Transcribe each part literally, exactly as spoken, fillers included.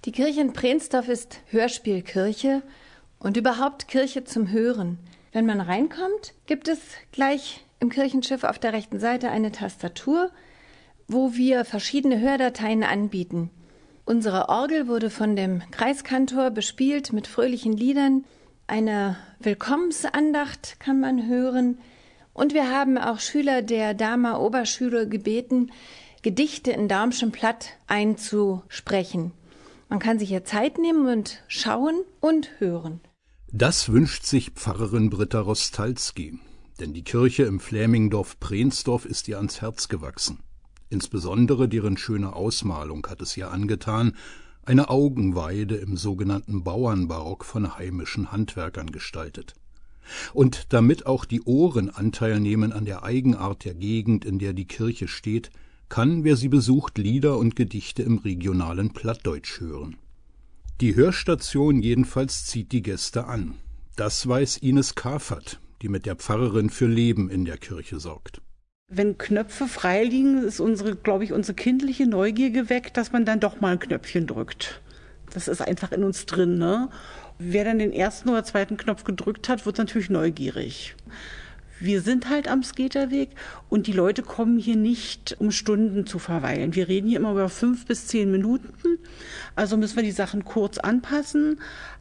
Die Kirche in Prehnsdorf ist Hörspielkirche und überhaupt Kirche zum Hören. Wenn man reinkommt, gibt es gleich im Kirchenschiff auf der rechten Seite eine Tastatur, wo wir verschiedene Hördateien anbieten. Unsere Orgel wurde von dem Kreiskantor bespielt mit fröhlichen Liedern. Eine Willkommensandacht kann man hören. Und wir haben auch Schüler der Dahmer Oberschule gebeten, Gedichte in Darmschen Platt einzusprechen. Man kann sich hier Zeit nehmen und schauen und hören. Das wünscht sich Pfarrerin Britta Rostalski, denn die Kirche im Flämingdorf Prehnsdorf ist ihr ans Herz gewachsen. Insbesondere deren schöne Ausmalung hat es ihr angetan, eine Augenweide im sogenannten Bauernbarock von heimischen Handwerkern gestaltet. Und damit auch die Ohren Anteil nehmen an der Eigenart der Gegend, in der die Kirche steht, kann, wer sie besucht, Lieder und Gedichte im regionalen Plattdeutsch hören. Die Hörstation jedenfalls zieht die Gäste an. Das weiß Ines Kafert, die mit der Pfarrerin für Leben in der Kirche sorgt. Wenn Knöpfe frei liegen, ist unsere, glaube ich, unsere kindliche Neugier geweckt, dass man dann doch mal ein Knöpfchen drückt. Das ist einfach in uns drin, ne? Wer dann den ersten oder zweiten Knopf gedrückt hat, wird natürlich neugierig. Wir sind halt am Skaterweg und die Leute kommen hier nicht, um Stunden zu verweilen. Wir reden hier immer über fünf bis zehn Minuten, also müssen wir die Sachen kurz anpassen,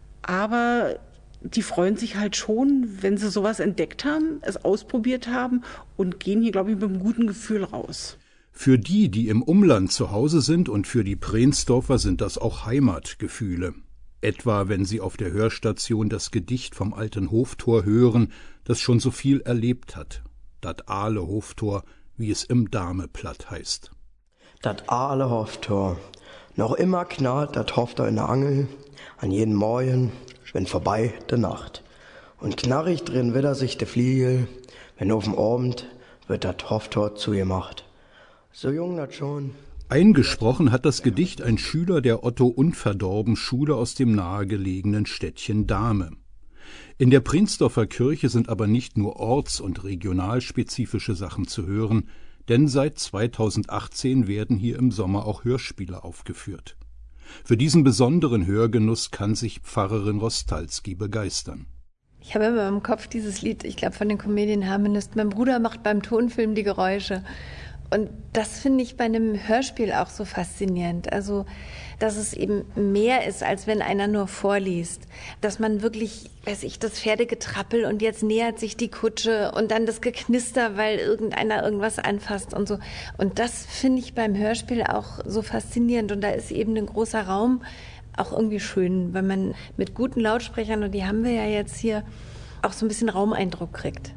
aber die freuen sich halt schon, wenn sie sowas entdeckt haben, es ausprobiert haben und gehen hier, glaube ich, mit einem guten Gefühl raus. Für die, die im Umland zu Hause sind und für die Prehnsdorfer sind das auch Heimatgefühle. Etwa, wenn sie auf der Hörstation das Gedicht vom alten Hoftor hören, das schon so viel erlebt hat. Dat aale Hoftor, wie es im Dameplatt heißt. Dat aale Hoftor, noch immer knallt dat Hoftor in der Angel, an jeden Morgen, wenn vorbei de Nacht. Und knarrig drin wieder sich de Fliegel, wenn auf'm Abend wird dat Hoftor zugemacht. So jung dat schon. Eingesprochen hat das Gedicht ein Schüler der Otto-Unverdorben-Schule aus dem nahegelegenen Städtchen Dahme. In der Prehnsdorfer Kirche sind aber nicht nur orts- und regionalspezifische Sachen zu hören, denn seit zweitausendachtzehn werden hier im Sommer auch Hörspiele aufgeführt. Für diesen besonderen Hörgenuss kann sich Pfarrerin Rostalski begeistern. Ich habe immer im Kopf dieses Lied, ich glaube von den Comedian Harmonist, mein Bruder macht beim Tonfilm die Geräusche. Und das finde ich bei einem Hörspiel auch so faszinierend. Also, dass es eben mehr ist, als wenn einer nur vorliest. Dass man wirklich, weiß ich, das Pferdegetrappel und jetzt nähert sich die Kutsche und dann das Geknister, weil irgendeiner irgendwas anfasst und so. Und das finde ich beim Hörspiel auch so faszinierend. Und da ist eben ein großer Raum auch irgendwie schön, weil man mit guten Lautsprechern, und die haben wir ja jetzt hier, auch so ein bisschen Raumeindruck kriegt.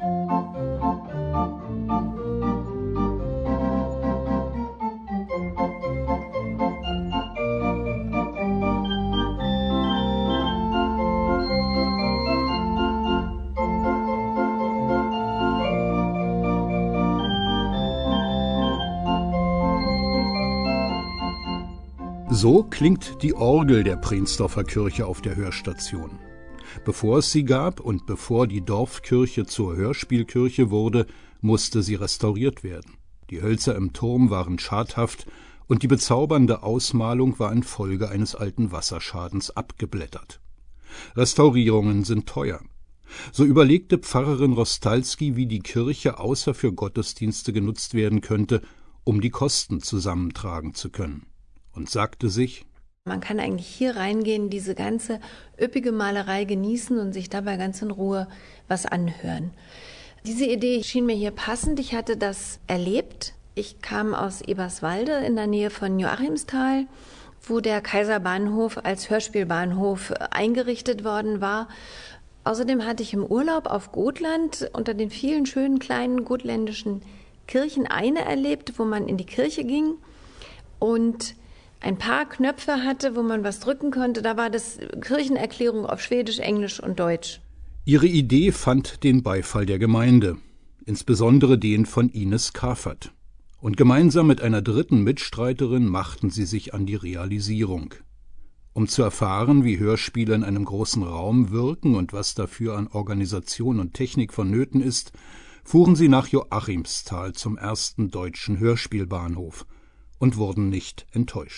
So klingt die Orgel der Prehnsdorfer Kirche auf der Hörstation. Bevor es sie gab und bevor die Dorfkirche zur Hörspielkirche wurde, musste sie restauriert werden. Die Hölzer im Turm waren schadhaft und die bezaubernde Ausmalung war infolge eines alten Wasserschadens abgeblättert. Restaurierungen sind teuer. So überlegte Pfarrerin Rostalski, wie die Kirche außer für Gottesdienste genutzt werden könnte, um die Kosten zusammentragen zu können. Und sagte sich, man kann eigentlich hier reingehen, diese ganze üppige Malerei genießen und sich dabei ganz in Ruhe was anhören. Diese Idee schien mir hier passend. Ich hatte das erlebt. Ich kam aus Eberswalde in der Nähe von Joachimsthal, wo der Kaiserbahnhof als Hörspielbahnhof eingerichtet worden war. Außerdem hatte ich im Urlaub auf Gotland unter den vielen schönen kleinen gotländischen Kirchen eine erlebt, wo man in die Kirche ging und ein paar Knöpfe hatte, wo man was drücken konnte. Da war das Kirchenerklärung auf Schwedisch, Englisch und Deutsch. Ihre Idee fand den Beifall der Gemeinde, insbesondere den von Ines Kafert. Und gemeinsam mit einer dritten Mitstreiterin machten sie sich an die Realisierung. Um zu erfahren, wie Hörspiele in einem großen Raum wirken und was dafür an Organisation und Technik vonnöten ist, fuhren sie nach Joachimsthal zum ersten deutschen Hörspielbahnhof und wurden nicht enttäuscht.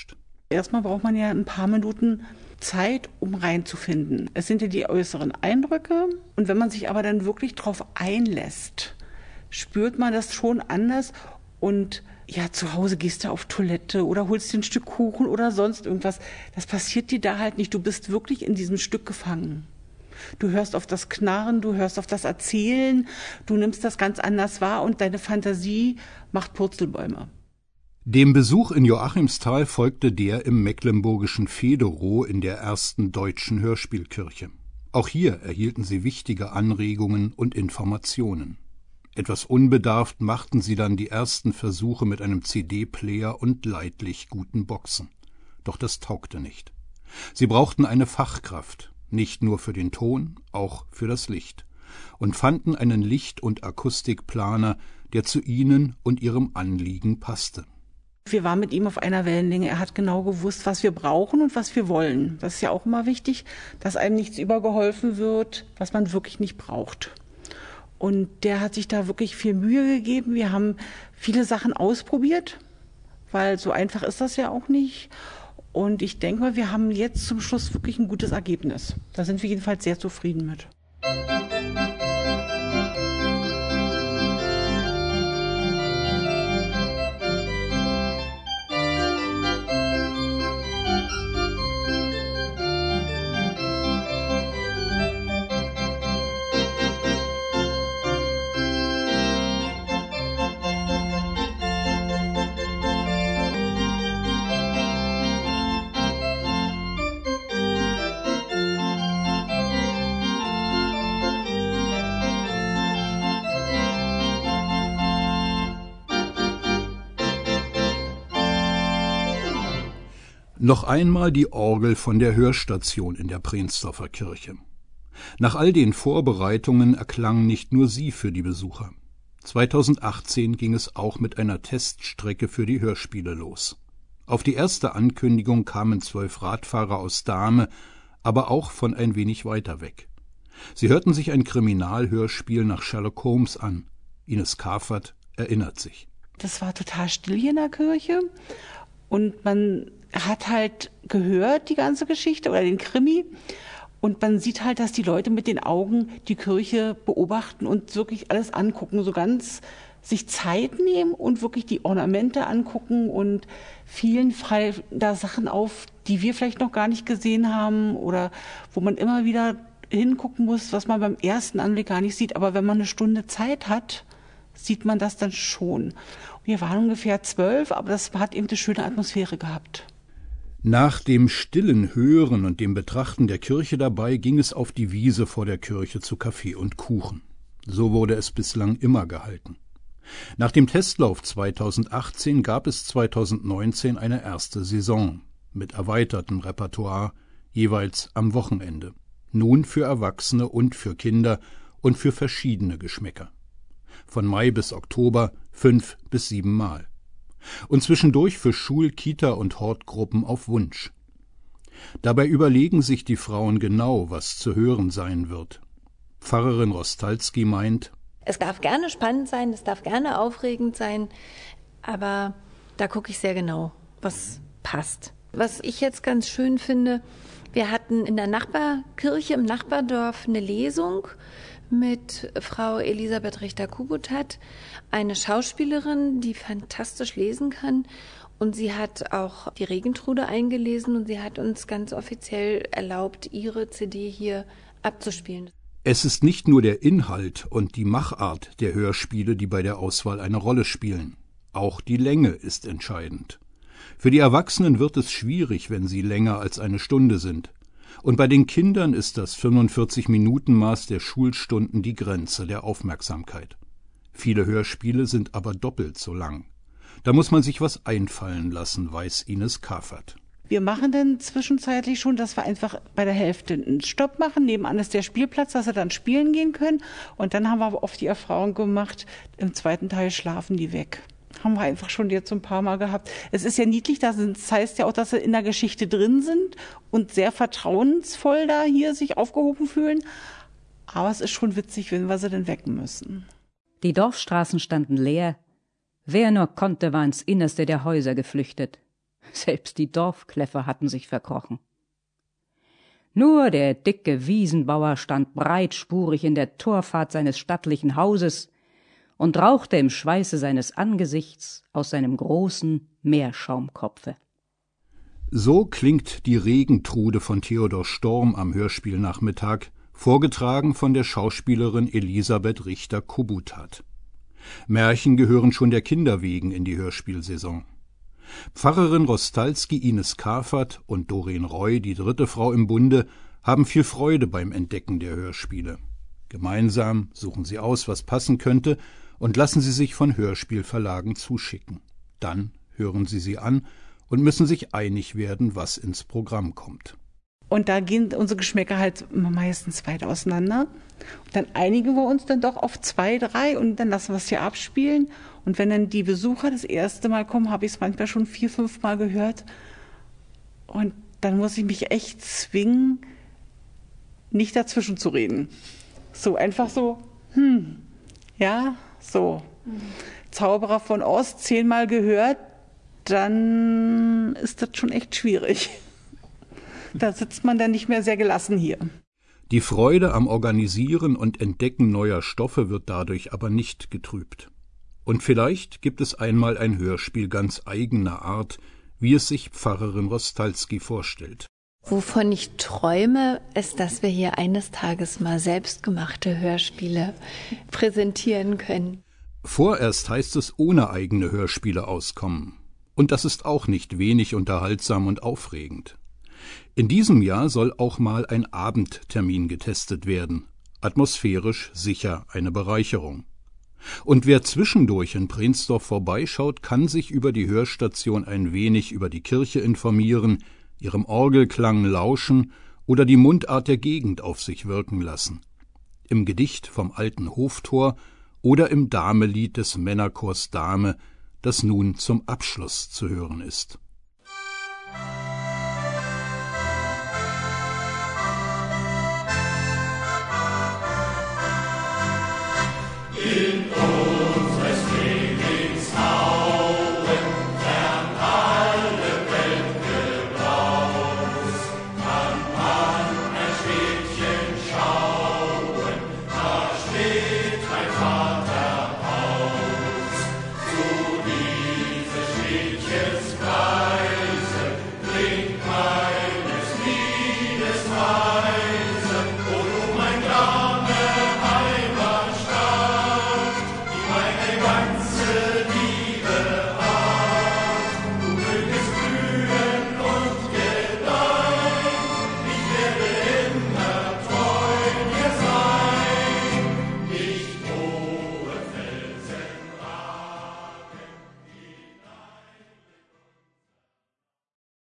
Erstmal braucht man ja ein paar Minuten Zeit, um reinzufinden. Es sind ja die äußeren Eindrücke. Und wenn man sich aber dann wirklich drauf einlässt, spürt man das schon anders. Und ja, zu Hause gehst du auf Toilette oder holst dir ein Stück Kuchen oder sonst irgendwas. Das passiert dir da halt nicht. Du bist wirklich in diesem Stück gefangen. Du hörst auf das Knarren, du hörst auf das Erzählen, du nimmst das ganz anders wahr und deine Fantasie macht Purzelbäume. Dem Besuch in Joachimsthal folgte der im mecklenburgischen Federow in der ersten deutschen Hörspielkirche. Auch hier erhielten sie wichtige Anregungen und Informationen. Etwas unbedarft machten sie dann die ersten Versuche mit einem C D-Player und leidlich guten Boxen. Doch das taugte nicht. Sie brauchten eine Fachkraft, nicht nur für den Ton, auch für das Licht, und fanden einen Licht- und Akustikplaner, der zu ihnen und ihrem Anliegen passte. Wir waren mit ihm auf einer Wellenlänge. Er hat genau gewusst, was wir brauchen und was wir wollen. Das ist ja auch immer wichtig, dass einem nichts übergeholfen wird, was man wirklich nicht braucht. Und der hat sich da wirklich viel Mühe gegeben. Wir haben viele Sachen ausprobiert, weil so einfach ist das ja auch nicht. Und ich denke mal, wir haben jetzt zum Schluss wirklich ein gutes Ergebnis. Da sind wir jedenfalls sehr zufrieden mit. Noch einmal die Orgel von der Hörstation in der Prensdorfer Kirche. Nach all den Vorbereitungen erklang nicht nur sie für die Besucher. zweitausendachtzehn ging es auch mit einer Teststrecke für die Hörspiele los. Auf die erste Ankündigung kamen zwölf Radfahrer aus Dahme, aber auch von ein wenig weiter weg. Sie hörten sich ein Kriminalhörspiel nach Sherlock Holmes an. Ines Kaffert erinnert sich. Das war total still hier in der Kirche und man hat halt gehört die ganze Geschichte oder den Krimi und man sieht halt, dass die Leute mit den Augen die Kirche beobachten und wirklich alles angucken, so ganz sich Zeit nehmen und wirklich die Ornamente angucken und vielen fallen da Sachen auf, die wir vielleicht noch gar nicht gesehen haben oder wo man immer wieder hingucken muss, was man beim ersten Anblick gar nicht sieht, aber wenn man eine Stunde Zeit hat, sieht man das dann schon. Wir waren ungefähr zwölf, aber das hat eben eine schöne Atmosphäre gehabt. Nach dem stillen Hören und dem Betrachten der Kirche dabei ging es auf die Wiese vor der Kirche zu Kaffee und Kuchen. So wurde es bislang immer gehalten. Nach dem Testlauf zweitausendachtzehn gab es zweitausendneunzehn eine erste Saison mit erweitertem Repertoire, jeweils am Wochenende. Nun für Erwachsene und für Kinder und für verschiedene Geschmäcker. Von Mai bis Oktober fünf bis sieben Mal. Und zwischendurch für Schul-, Kita- und Hortgruppen auf Wunsch. Dabei überlegen sich die Frauen genau, was zu hören sein wird. Pfarrerin Rostalski meint: Es darf gerne spannend sein, es darf gerne aufregend sein, aber da gucke ich sehr genau, was passt. Was ich jetzt ganz schön finde, wir hatten in der Nachbarkirche im Nachbardorf eine Lesung mit Frau Elisabeth Richter-Kubutat, eine Schauspielerin, die fantastisch lesen kann. Und sie hat auch die Regentrude eingelesen und sie hat uns ganz offiziell erlaubt, ihre C D hier abzuspielen. Es ist nicht nur der Inhalt und die Machart der Hörspiele, die bei der Auswahl eine Rolle spielen. Auch die Länge ist entscheidend. Für die Erwachsenen wird es schwierig, wenn sie länger als eine Stunde sind. Und bei den Kindern ist das fünfundvierzig-Minuten-Maß der Schulstunden die Grenze der Aufmerksamkeit. Viele Hörspiele sind aber doppelt so lang. Da muss man sich was einfallen lassen, weiß Ines Kaffert. Wir machen dann zwischenzeitlich schon, dass wir einfach bei der Hälfte einen Stopp machen. Nebenan ist der Spielplatz, dass sie dann spielen gehen können. Und dann haben wir aber oft die Erfahrung gemacht, im zweiten Teil schlafen die weg. Haben wir einfach schon jetzt so ein paar Mal gehabt. Es ist ja niedlich, das heißt ja auch, dass sie in der Geschichte drin sind und sehr vertrauensvoll da hier sich aufgehoben fühlen. Aber es ist schon witzig, wenn wir sie dann wecken müssen. Die Dorfstraßen standen leer. Wer nur konnte, war ins Innerste der Häuser geflüchtet. Selbst die Dorfkläffer hatten sich verkrochen. Nur der dicke Wiesenbauer stand breitspurig in der Torfahrt seines stattlichen Hauses und rauchte im Schweiße seines Angesichts aus seinem großen Meerschaumkopfe. So klingt die Regentrude von Theodor Storm am Hörspielnachmittag, vorgetragen von der Schauspielerin Elisabeth Richter-Kobutat. Märchen gehören schon der Kinder wegen in die Hörspielsaison. Pfarrerin Rostalski Ines Kafert und Doreen Roy, die dritte Frau im Bunde, haben viel Freude beim Entdecken der Hörspiele. Gemeinsam suchen sie aus, was passen könnte, und lassen sie sich von Hörspielverlagen zuschicken. Dann hören sie sie an und müssen sich einig werden, was ins Programm kommt. Und da gehen unsere Geschmäcker halt meistens weit auseinander. Und dann einigen wir uns dann doch auf zwei, drei und dann lassen wir es hier abspielen. Und wenn dann die Besucher das erste Mal kommen, habe ich es manchmal schon vier, fünf Mal gehört. Und dann muss ich mich echt zwingen, nicht dazwischen zu reden. So einfach so, hm, ja, so. Mhm. Zauberer von Ost, zehnmal gehört, dann ist das schon echt schwierig. Da sitzt man dann nicht mehr sehr gelassen hier. Die Freude am Organisieren und Entdecken neuer Stoffe wird dadurch aber nicht getrübt. Und vielleicht gibt es einmal ein Hörspiel ganz eigener Art, wie es sich Pfarrerin Rostalski vorstellt. Wovon ich träume, ist, dass wir hier eines Tages mal selbstgemachte Hörspiele präsentieren können. Vorerst heißt es ohne eigene Hörspiele auskommen. Und das ist auch nicht wenig unterhaltsam und aufregend. In diesem Jahr soll auch mal ein Abendtermin getestet werden. Atmosphärisch sicher eine Bereicherung. Und wer zwischendurch in Prensdorf vorbeischaut, kann sich über die Hörstation ein wenig über die Kirche informieren, ihrem Orgelklang lauschen oder die Mundart der Gegend auf sich wirken lassen. Im Gedicht vom alten Hoftor oder im Damelied des Männerchors Dame, das nun zum Abschluss zu hören ist.